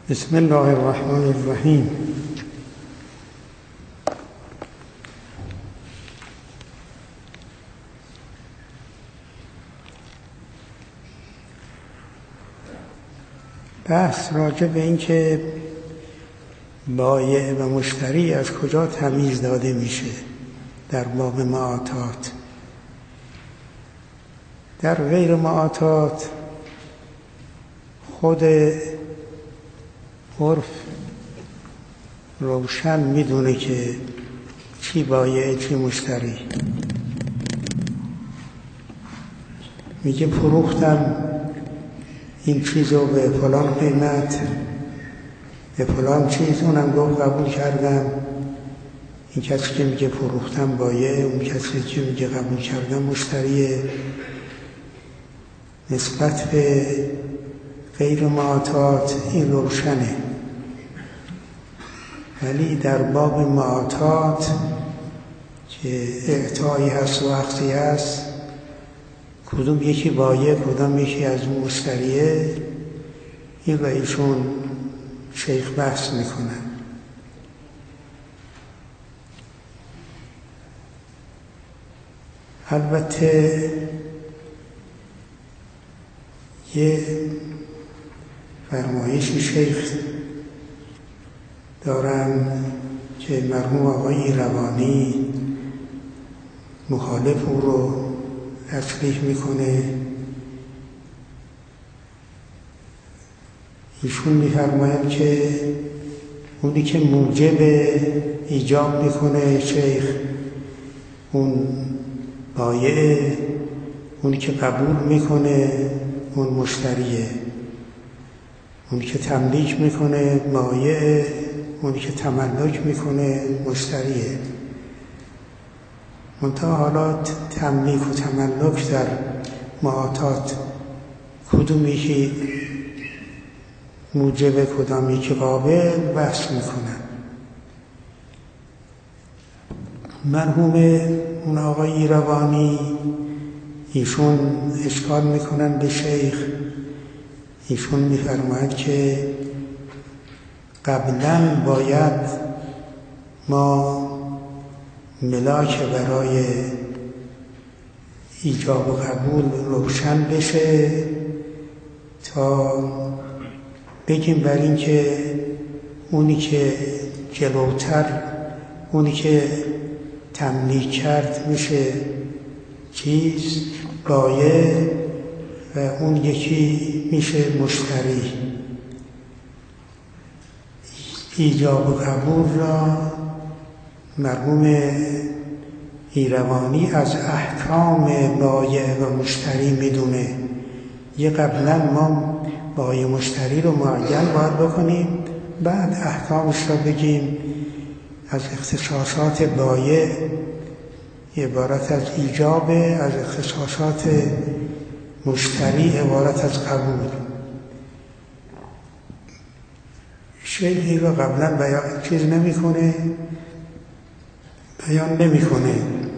بسم الله الرحمن الرحیم. بحث راجع به این که بایع و مشتری از کجا تمیز داده میشه در باب معاطات. در غیر معاطات خود عرف روشن میدونه که چی بایع چی مشتری. میگه فروختم این چیزو به فلان قیمت، به فلان چیز، اونم گفت قبول کردم. این کسی که میگه فروختم بایع، اون کسی که میگه قبول کردم مشتریه. نسبت به غیر معاطات این روشنه، ولی در باب معاطات که اعطایی هست و اخذی هست، کدوم یکی بایع کدوم یکی از اون مشتریه، این و ایشون شیخ بحث میکنن. البته یه فرمایشی شیخ دارن که مرحوم آقای ایروانی مخالف او رو تصریح میکنه. ایشون میفرماید که اونی که موجب ایجاب میکنه شیخ اون بایعه، اونی که قبول میکنه اون مشتریه، اونی که تملیک میکنه بایعه، اونی که تملک میکنه مشتریه. منتها حالا تملیک و تملک در معاطات کدوم یکی موجب کدام یکی قابل بحث میکنن. مرحوم اون آقای ایروانی ایشون اشکال میکنن به شیخ. ایشون میفرماید که قبلا باید ما ملاک برای ایجاب و قبول روشن بشه تا بگیم بر این که اونی که جلوتر، اونی که تملیک کرد میشه چیز بایع و اون یکی میشه مشتری. ایجاب و قبول را مرحوم ایروانی از احکام بایع و مشتری میدونه. یه قبلا ما بایع مشتری رو معین باید بکنیم، بعد احکامش را بگیم. از اختصاصات بایع عبارت از ایجاب، از اختصاصات مشتری عبارت از قبول. شیخی رو قبلا بیان چیز نمیکنه، بیان نمیکنه،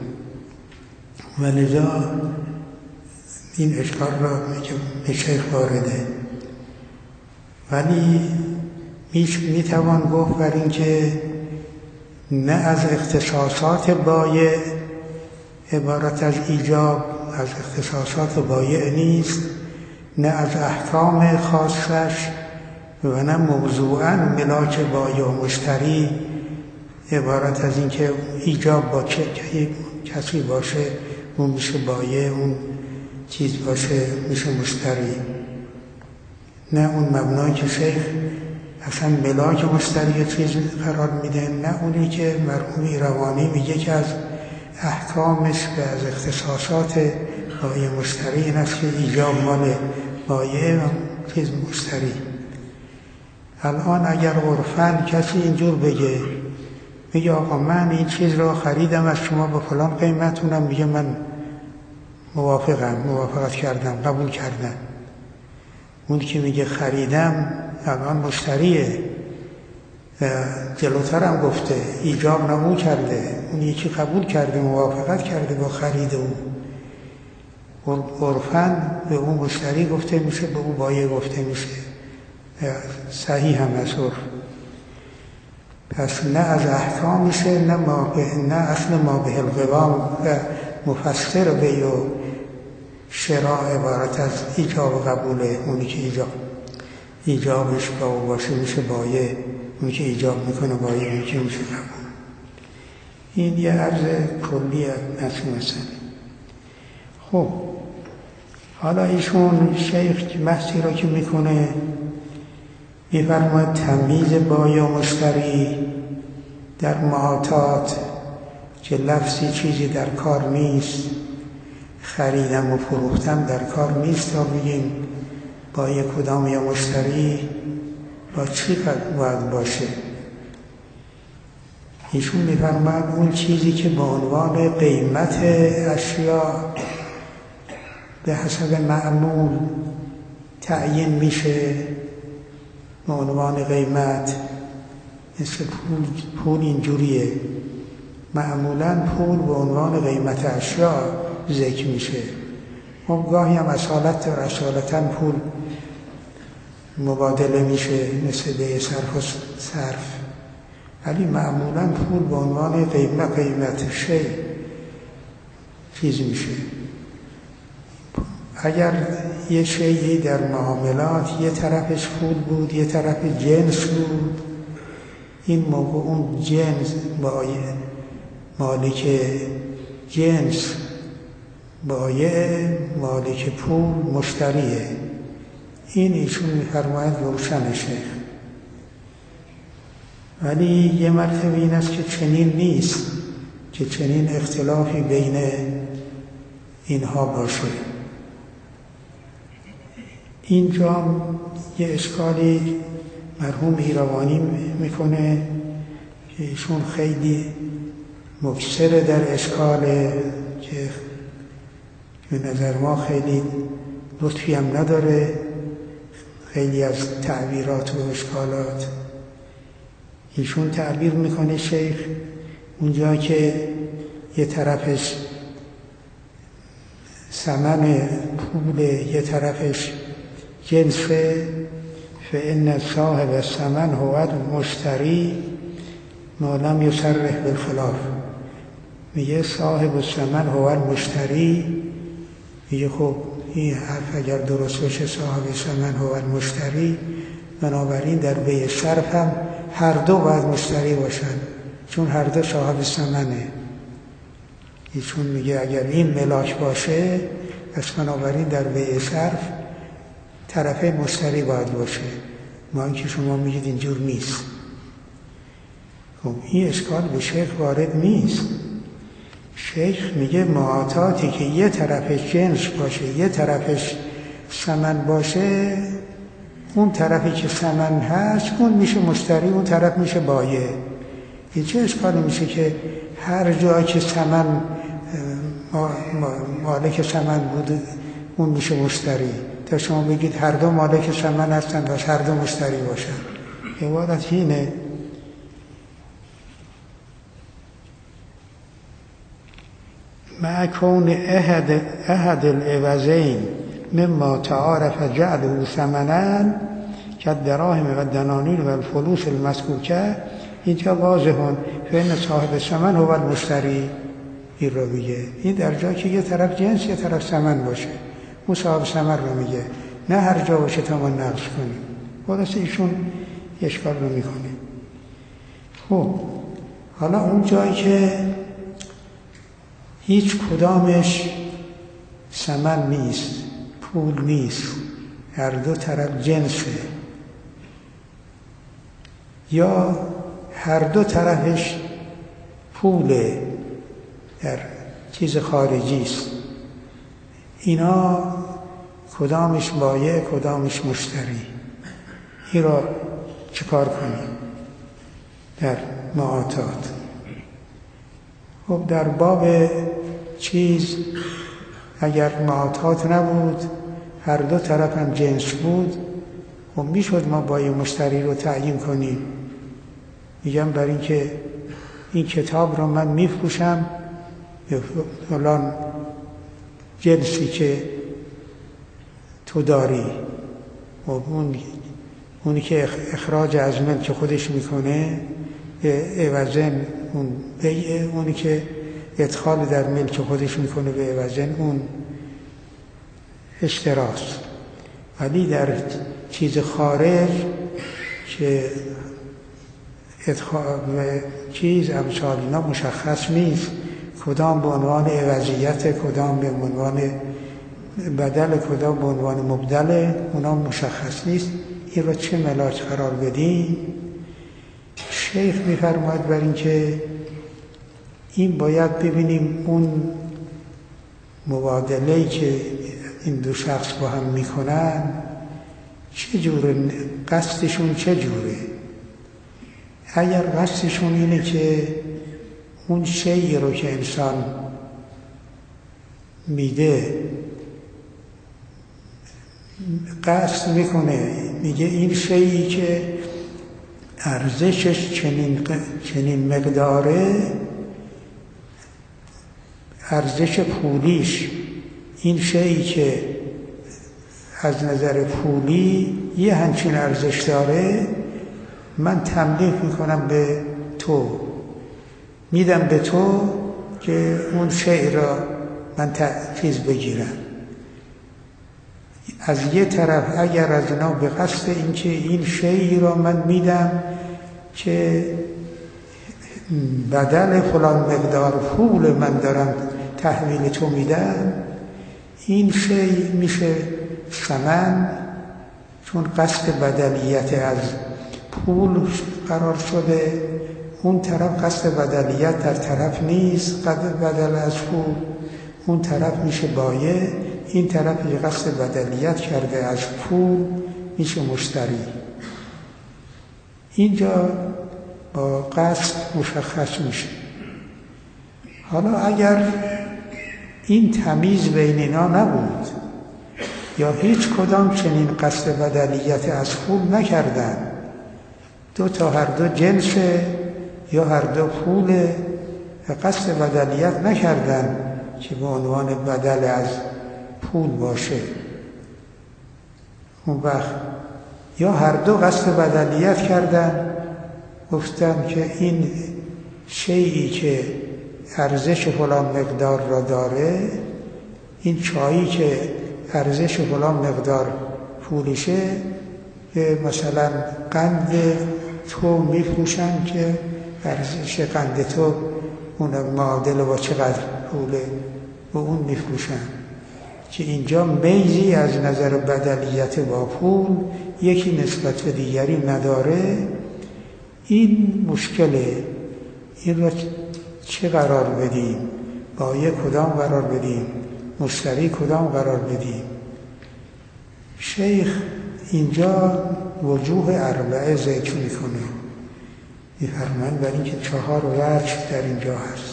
ولذا این اشکال را به شیخ وارده. ولی میتوان گفت بر این که نه از اختصاصات بایع عبارت از ایجاب، از اختصاصات بایع نیست، نه از احکام خاصش، و نه موضوعاً ملاک بایع و مشتری عبارت از این که ایجاب با کسی باشه اون میشه بایع، اون چیز باشه میشه مشتری. نه اون مبنای که شیخ اصلا ملاک مشتری چیز قرار میده، نه اونی که مرحوم ایروانی میگه که از احکامش و از اختصاصات بایع مشتری این است که ایجاب مال بایع و چیز مشتری. الان اگر عرفاً کسی اینجور بگه آقا من این چیز را خریدم از شما با فلان قیمت، اونم میگه من موافقت کردم، قبول کردم. اون که میگه خریدم الان مشتریه، جلوتر هم گفته ایجاب نمو کرده، اون یکی قبول کرده، موافقت کرده با خرید اون. عرفاً به اون مشتری گفته میشه، به اون بایع گفته میشه. صحیح هم از عرف. پس نه از احکامشه نه اصل ما به القوام و مفسر به و شراع عبارت از ایجاب و قبوله. اونی که ایجابش با باشه میشه بایه، اونی که ایجاب میکنه بایه، اونی که میشه قبول. این یه عرض کلی از مسئله. خب حالا ایشون شیخ بحثی را که میکنه میفرماید تمییز بایع و مشتری در معاطات که لفظی چیزی در کار نیست، خریدم و فروختم در کار نیست تا بگیم بایع کدام یا مشتری با چی باید باشه. ایشون میفرماید اون چیزی که به عنوان قیمت اشیا به حسب معمول تعیین میشه، به عنوان قیمت، مثل پول اینجوریه، معمولا پول به عنوان قیمت اشیا ذکر میشه. خب گاهی هم اصالتا پول مبادله میشه مثل به صرف، ولی معمولا پول به عنوان قیمت شی چیز میشه. اگر یه شیعی در معاملات یه طرفش پول بود یه طرف جنس بود، این موقع اون جنس بایع مالک جنس، بایع مالک پول مشتریه. این ایشون میفرماید روشن شیخ. ولی یه مرتبه این است که چنین نیست، که چنین اختلافی بین اینها باشه. اینجا یه اشکالی مرحوم ایروانی میکنه که ایشون خیلی مکثر در اشکال، که به نظر ما خیلی لطفی هم نداره، خیلی از تعبیرات و اشکالات. ایشون تعبیر میکنه شیخ اونجا که یه طرفش ثمن پول یه طرفش جنسه، فإن صاحب الثمن هو المشتری ما لم یصرح بالخلاف. میگه صاحب الثمن هو المشتری، میگه خب این حرف اگر درست باشه صاحب الثمن هو المشتری، بنابراین در بیع صرف هم هر دو باید مشتری باشن، چون هر دو صاحب ثمنه. ایشون میگه اگر این ملاک باشه پس بنابراین در بیع صرف طرفه مشتری باید باشه، ما اینکه شما میگید اینجور نیست. خب این اشکال به شیخ وارد نیست. شیخ میگه معاطاتی که یه طرفش جنس باشه یه طرفش ثمن باشه، اون طرفی که ثمن هست اون میشه مشتری، اون طرف میشه بایع. این چه اشکالی میشه که هر جایی که ثمن مالک ثمن بود اون میشه مشتری، تا شما بگید هر دو مالک ثمن هستن و هر دو مشتری باشن. عبارت اینه. مع کون احد العوضین مما تعارف جعله ثمنا كالدراهم و الدنانیر و الفلوس المسکوکه، اینجا واضحه فإن صاحب الثمن هو المشتری. این رو میگه این در جایی که یه طرف جنس یه طرف ثمن باشه، اون صاحب ثمن رو میگه، نه هر جا باشه تا ما نقص کنیم. خلاصه ایشون اشکال رو میکنه. خب حالا اون جایی که هیچ کدامش ثمن نیست، پول نیست، هر دو طرف جنسه، یا هر دو طرفش پوله در چیز خارجی است، اینا کدامش بایع کدامش مشتری، این را چیکار کنیم در معاطات؟ خب در باب چیز اگر معاطات نبود هر دو طرف هم جنس بود، خب میشد ما بایع مشتری رو تعیین کنیم. میگم برای اینکه این کتاب رو من میفروشم به فلان جنسی که تو داری، خب اون اونی که اخراج از ملک خودش میکنه به عوضن اون بیعه، اونی که ادخال در ملک خودش میکنه به عوضن اون اشتراست. ولی در چیز خارج که ادخال چیز امثال اینا مشخص نیست، کدام به عنوان عوضیت، کدام به عنوان بدل، کدام به عنوان مبدل، اونا مشخص نیست. این را چه ملاک قرار بدیم؟ شیخ می‌فرماید بر این که این باید ببینیم اون مبادله‌ای که این دو شخص با هم میکنن چه جوره، قصدشون چه جوره. اگر قصدشون اینه که اون شیئی رو که انسان میده قصد میکنه، میگه این شیئی که ارزشش چنین مقداره، ارزش پولیش، این شیئی که از نظر پولی یه همچین ارزش داره، من تملیک میکنم به تو، میدم به تو که اون شیء را من چیز بگیرم. از یه طرف اگر از اینا به قصد این که این شیئی را من میدم که بدل فلان مقدار پول من دارم تحویل تو میدم، این شیء میشه ثمن، چون قصد بدلیت از پول قرار شده، اون طرف قصد بدلیت در طرف نیست، بدل از پول، اون طرف میشه بایع، این طرف قصد بدلیت کرده از پول میشه مشتری. اینجا با قصد مشخص میشه. حالا اگر این تمیز بین اینا نبود یا هیچ کدام چنین قصد بدلیت از پول نکردن، هر دو جنسه یا هر دو پول، قصد بدلیت نکردن که به عنوان بدل از پول باشه، اون وقت یا هر دو قصد بدلیت کردن، گفتن که این شیئی که ارزش فلان مقدار را داره، این چایی که ارزش فلان مقدار پولشه، که مثلا قند تو میفروشن که ارزش قند تو اون معادل با چقدر پوله، و اون میفروشن، که اینجا میزی از نظر بدلیت با پول یکی نسبت به دیگری نداره. این مشکله. این را چه قرار بدیم؟ بایع کدام قرار بدیم؟ مشتری کدام قرار بدیم؟ شیخ اینجا وجوه اربعه ذکر میکنه، میفرمایند برای اینکه 4 وجه در اینجا هست.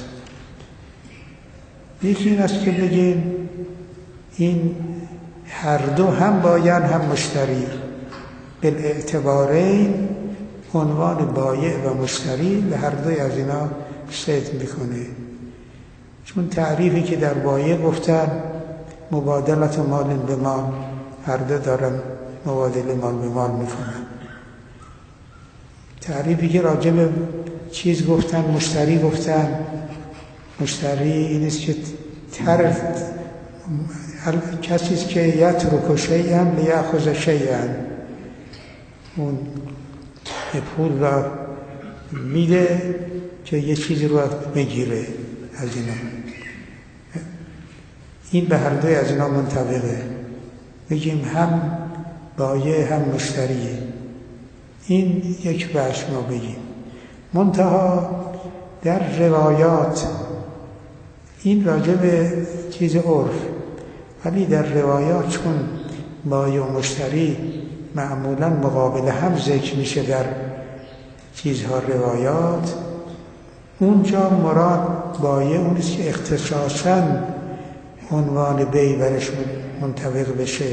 یکی این است که بگیم این هر دو هم بایع هم مشتری، بالاعتبارین عنوان بایع و مشتری به هر دوی از اینا صدق میکنه. چون تعریفی که در بایع گفتن مبادلت مال به مال، هر دو دارن مبادله مال به مال میکنن. تعریفی که راجع به چیز گفتن، مشتری گفتن، مشتری این است که کسی است که یترک شیئا لیأخذ شیئا، اون پول را میده که یه چیزی رو بگیره از اینا. این به هر دوی از اینا منطبقه. بگیم هم بایع هم مشتریه. این یک بحث ما بگیم. منتها در روایات این راجع به چیز عرف، ولی در روایات چون بایع و مشتری معمولا مقابل هم ذکر میشه در چیزها روایات، اونجا مراد بایع اون است که اختصاصاً عنوان بیع برش منطبق بشه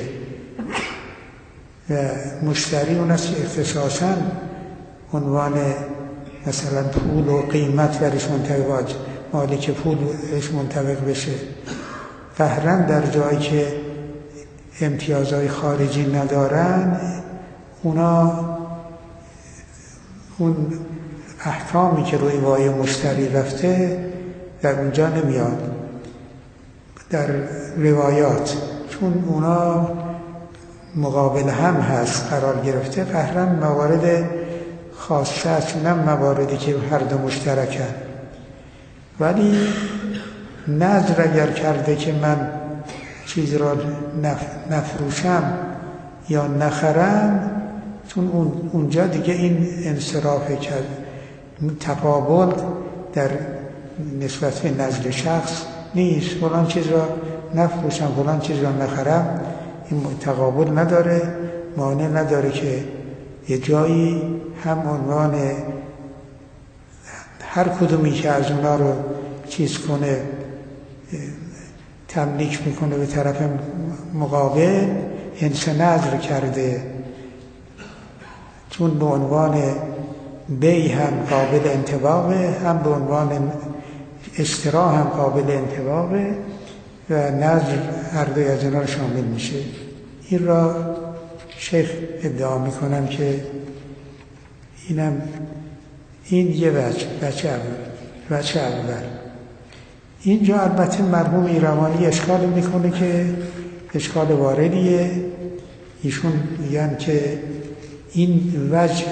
و مشتری اون است که اختصاصاً عنوان مثلا پول و قیمت برش منطبق، مالک پول برش منطبق بشه. قهرن در جایی که امتیازهای خارجی ندارن، اونا اون احکامی که روی بایع مشتری رفته در اونجا نمیاد در روایات، چون اونا مقابل هم هست قرار گرفته، قهرن موارد خاصه است، نه مواردی که هر دو مشترکن. ولی نذر اگر کرده که من چیز را نفروشم یا نخرم، چون اونجا دیگه این انصراف کرد، تقابل در نسبت به نزد شخص نیست. فلان چیز را نفروشم، فلان چیز را نخرم، این تقابل نداره، مانع نداره که یه جایی هم عنوان هر کدومی که از اونا رو چیز کنه، تملیک میکنه به طرف مقابل، انس نظر کرده، چون به عنوان بیع هم قابل انطباقه، هم به عنوان اشترا هم قابل انطباقه و نظر هر دوی از اینا رو شامل میشه. این را شیخ ادعا میکنم که این یه وجه اول. اینجا البته مرحوم ایروانی اشکال میکنه که اشکال واردیه. ایشون میگن که این وجه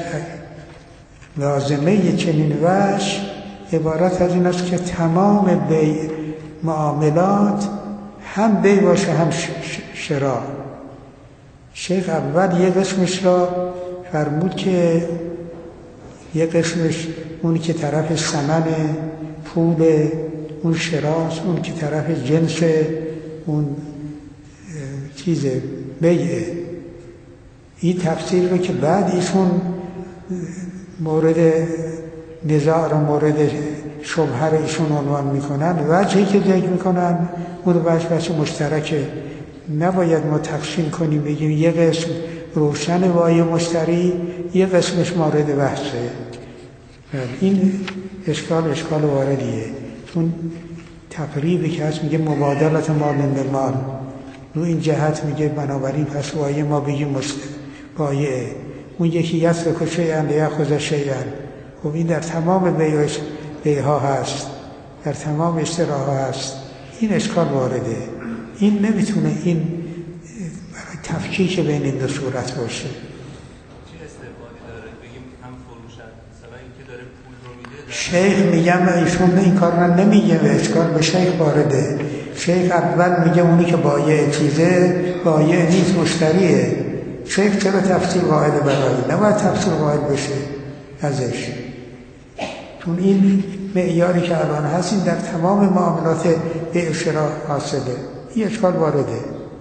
لازمه چنین وجه عبارت از این است که تمام بیع معاملات هم بیع باشه هم شرا. شیخ اول یه قسمش را فرمود که یه قسمش اونی که طرف ثمن پول اون شراست، اون که طرف جنس اون چیز بیعه. این تفسیر رو که بعد ایشون مورد نزاع رو، مورد شبهه رو ایشون عنوان میکنن، وجهی که ذکر میکنن اون وجه مشترکه. نباید ما تقسیم کنیم بگیم یه قسم روشن بایع مشتری، یه قسمش مورد بحثه. این اشکال واردیه، چون تقریبی که هست میگه مبادلت مال به مال، رو این جهت میگه بنابراین پس بایع ما بگیم بایعه. اون یکی یترک شیئا لیأخذ شیئا. خب این در تمام بیعها هست، در تمام اشتراها هست. این اشکال وارده. این نمیتونه این برای تفکیک بین این دو صورت باشه. چه استفاده داره؟ بگیم هم فروشد، مثلا اینکه داره پول رو میده. شیخ میگم ایشون این کار رو نمیگه و اشکال به شیخ وارده. شیخ اول میگه اونی که بایع چیزه، بایع نیست، مشتریه. شیخ چرا تفسیر واحد برای؟ نباید تفسیر واحد بشه ازش، چون این معیاری که الان هست این در تمام معاملات بیع و شرا حاصله. این اشکال وارده.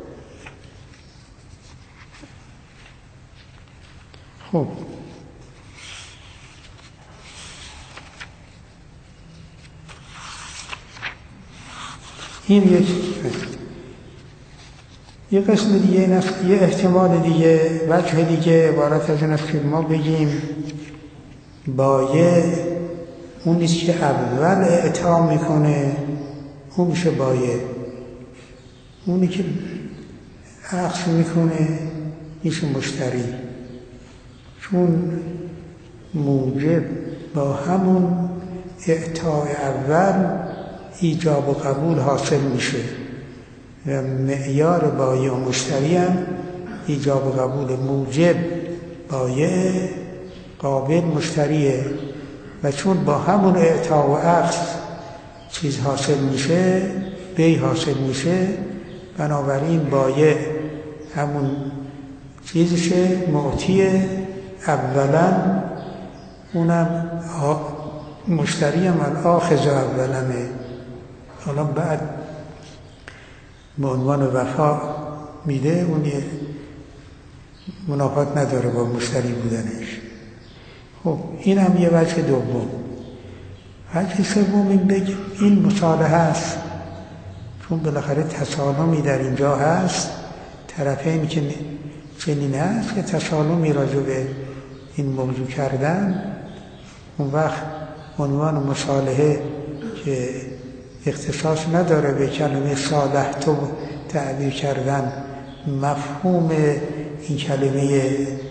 خب این یه قسم دیگه این است، یه احتمال دیگه، وجه دیگه عبارت از این است که ما بگیم بایع اون نیست که اول اعطا میکنه، اون میشه بایع. اونی که عقد میکنه میشه مشتری، چون موجب با همون اعطای اول ایجاب و قبول حاصل میشه و معیار بایع و مشتری هم ایجاب و قبول. موجب بایع، قابل مشتریه، و چون با همون اعطا و عقد چیز حاصل میشه، بیع حاصل میشه، بنابراین بایع همون چیزشه، معطیه اولا، اونم مشتری هم آخذ اولنه. حالا بعد به عنوان وفا میده، اون یه منافات نداره با مشتری بودنش. خب این هم یه وجه دوم. وجه سوم این بگیم این مصالحه است، چون بالاخره تسالمی در اینجا هست، طرفین که چنین هست که تسالمی راجع به این موضوع کردن، اون وقت عنوان مصالحه که اختصاص نداره به کلمه صالحت تعبیر کردن، مفهوم این کلمه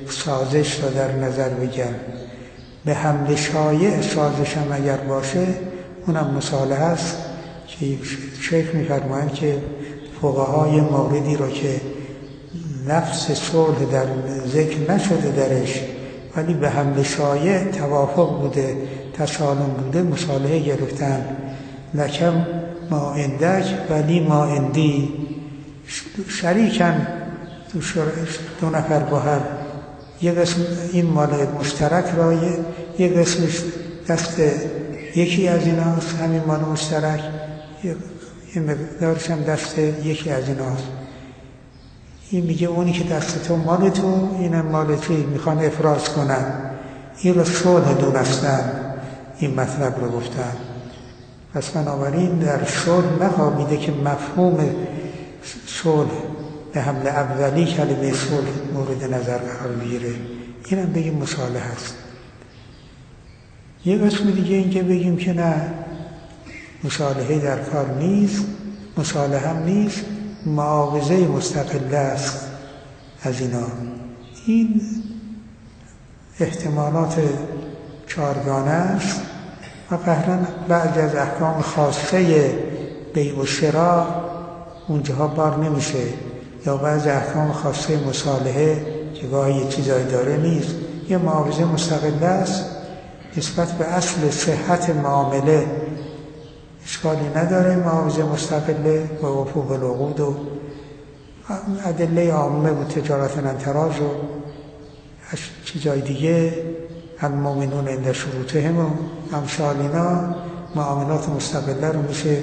سازش را در نظر بگم، به حمل شایع سازش هم اگر باشه اونم مصالحه است که شیخ می‌فرمایند که فقهای موردی را که لفظ صلح در ذکر نشده درش ولی به حمل شایع توافق بوده، تسالم بوده، مصالحه گرفتن. لکم ما عندک ولی ما عندی، شریکن دو نفر با هم، یه قسم این مال مشترک را یه قسمش دست یکی از ایناست، همین مال مشترک، یه مقدارش هم دست یکی از ایناست. این میگه اونی که دست تو مال تو، اینم مال توی، میخوان افراز کنن. این رو صلح دونستن، این مطلب رو گفتن. پس بنابراین در صلح نخوابیده که مفهوم صلح به حمل اولی کلمه صلح مورد نظر قرار بگیره. اینم بگیم مصالحه است. یه قسم دیگه این که بگیم که نه، مصالحه در کار نیست، مصالحه هم نیست، معاوضه مستقله است از اینا. این احتمالات چارگانه است و قهرن بعضی از احکام خاصه بیع و شراء اونجاها بار نمیشه، یا بعضی احکام خاصه مصالحه که گاهی یه چیزایی داره نیست، یه معاوضه مستقله است نسبت به اصل صحت معامله، اشکالی نداره. معاوضه مستقله و وفو بالعقود و ادله عامه و تجارت انتراج و چیزای دیگه، المؤمنون عند شروطهم و امثال اینا، معاملات مستقله رو میشه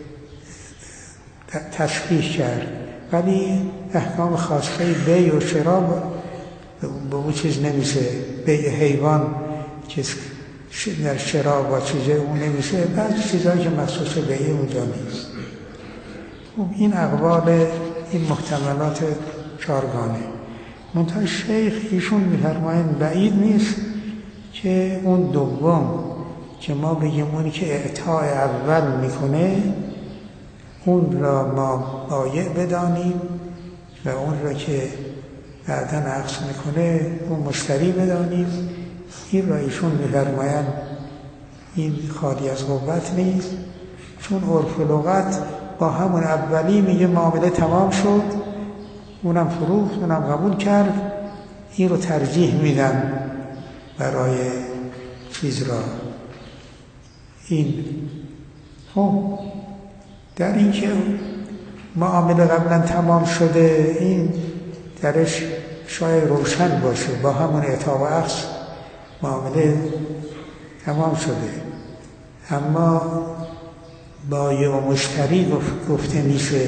تشبیه کرد. ولی احکام خاصه بیع و شراء به اون چیز نمیشه. بیع حیوان که در شراء با چیزه اون نمیشه، بعضی چیزهایی که مخصوص بیع اونجا نیست. این اقوال، این محتملات چارگانه. منتها شیخ ایشون می‌فرمایند بعید نیست که اون دوم که ما بگیم اونی که اعطاء اول میکنه اون را ما بایع بدانیم و اون را که بعداً عقد میکنه اون مشتری بدانیم. این را ایشون می‌فرمایند این خالی از قوت نیست، چون عرف لغت با همون اولی میگه معامله تمام شد، اونم فروخت، اونم قبول کرد، این رو ترجیح میدن برای چیز را. این خب در این که معامله قبلا تمام شده، این درش شاید روشن باشه، با همون اعطا و عقد معامله تمام شده. اما بایع و مشتری گفته میشه،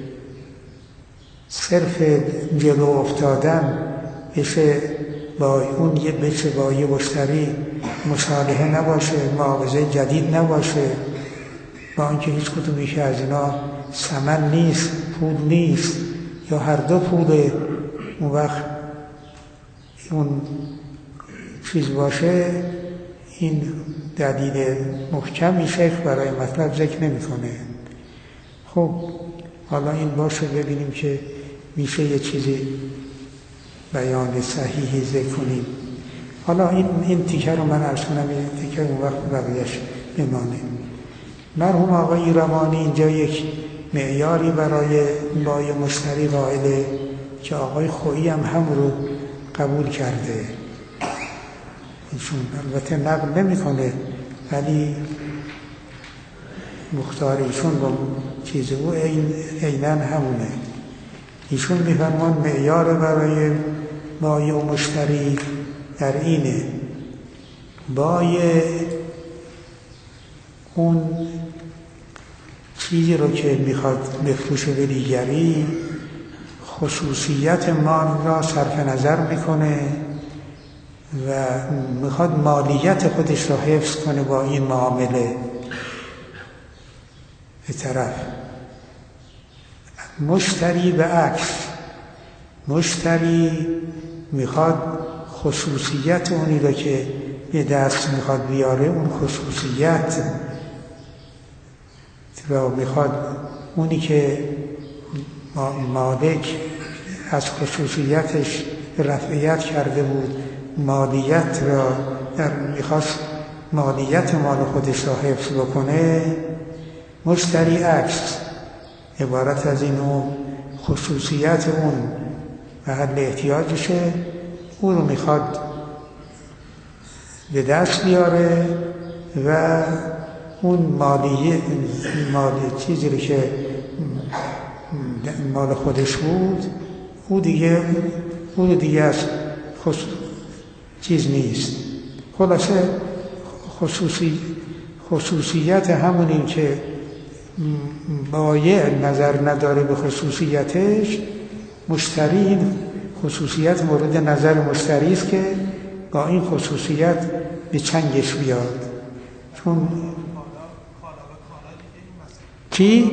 صرف جلو افتادن بشه با اون یه بچه بایع مشتری مصالحه نباشه، معاوضه جدید نباشه، با اینکه هیچ کدومی که از اینا ثمن نیست، پول نیست، یا هر دو پوله، اون وقت اون چیز باشه. این دلیل محکمی شیخ برای مطلب ذکر نمی‌کنه. خب حالا این باشه ببینیم که میشه یه چیزی بیان صحیحی ذکر کنیم. حالا این تیکه رو من عرض کنم، این تیکه اون وقت بقیه‌اش بمانه. مرحوم آقای روانی اینجا یک معیاری برای بایع مشتری قائله که آقای خویی هم رو قبول کرده. ایشون البته نقل نمی‌کنه ولی مختار ایشون با چیز او عیناً همونه. ایشون می‌فرمان معیار برای بایع و مشتری در اینه: بایع اون چیزی رو که میخواد بفروشه به دیگری، خصوصیت مال را صرف نظر میکنه و میخواد مالیت خودش را حفظ کنه با این معامله. به طرف مشتری به عکس، مشتری میخواد خصوصیت اونی را که به دست میخواد بیاره، اون خصوصیت را میخواد، اونی که مالک از خصوصیتش رفعیت کرده بود مالیت را میخواست مالیت مال خودش را حفظ بکنه، مشتری عکس عبارت از اینو خصوصیت اون محل احتیاجشه، اون رو میخواد به دست بیاره و اون مالی چیزی رو که مال خودش بود او دیگه از چیز نیست. خلاصه خصوصیت همون این که بایع نظر نداره به خصوصیتش، مشتری این خصوصیت مورد نظر مشتری است که با این خصوصیت به چنگش بیاد. چون چی؟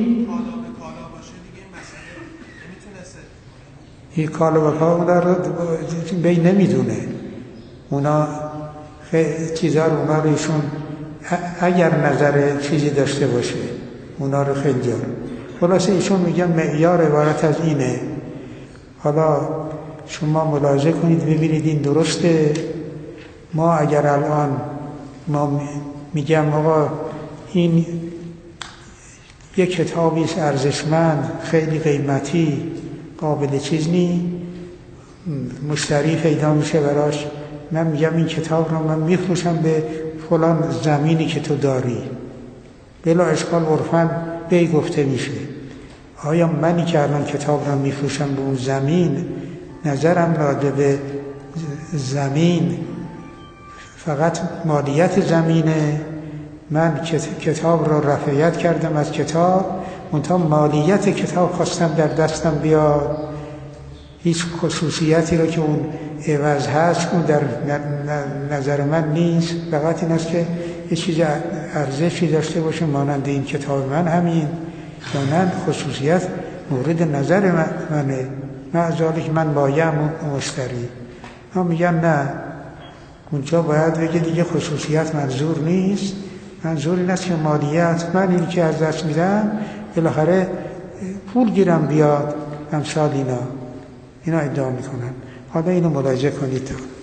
این کالا به کالا رو بین نمیدونه، اونا چیزا رو اونا رو ایشون اگر نظر چیزی داشته باشه اونا رو خیلی جا. خلاصه ایشون میگن معیار عبارت از اینه. حالا شما ملاحظه کنید ببینید این درسته. ما اگر الان ما میگم آقا این یک کتابی است ارزشمند، خیلی قیمتی، قابل چیز نی، مشتری پیدا میشه براش، من میگم این کتاب رو من میفروشم به فلان زمینی که تو داری، بلا اشکال عرفاً بی گفته میشه. آیا منی که الان کتاب رو میفروشم به اون زمین، نظرم راجع به زمین فقط مالیت زمینه، من کتاب رو رفعیت کردم از کتاب، منتها مالیت کتاب خواستم در دستم بیاد، هیچ خصوصیتی رو که اون عوض هست اون در نظر من نیست، فقط این است که یه چیز ارزشی داشته باشه مانند این کتاب من همین، یا نه خصوصیت مورد نظر منه، معذالک من بایم مشتری. ما میگن نه، اونجا باید بگه دیگه خصوصیت منظور نیست، منظور این است که مالیت من اینی که از دست میدم بالاخره پول گیرم بیاد، امثال اینا ادعا میکنن. حالا اینو ملاحظه کنید.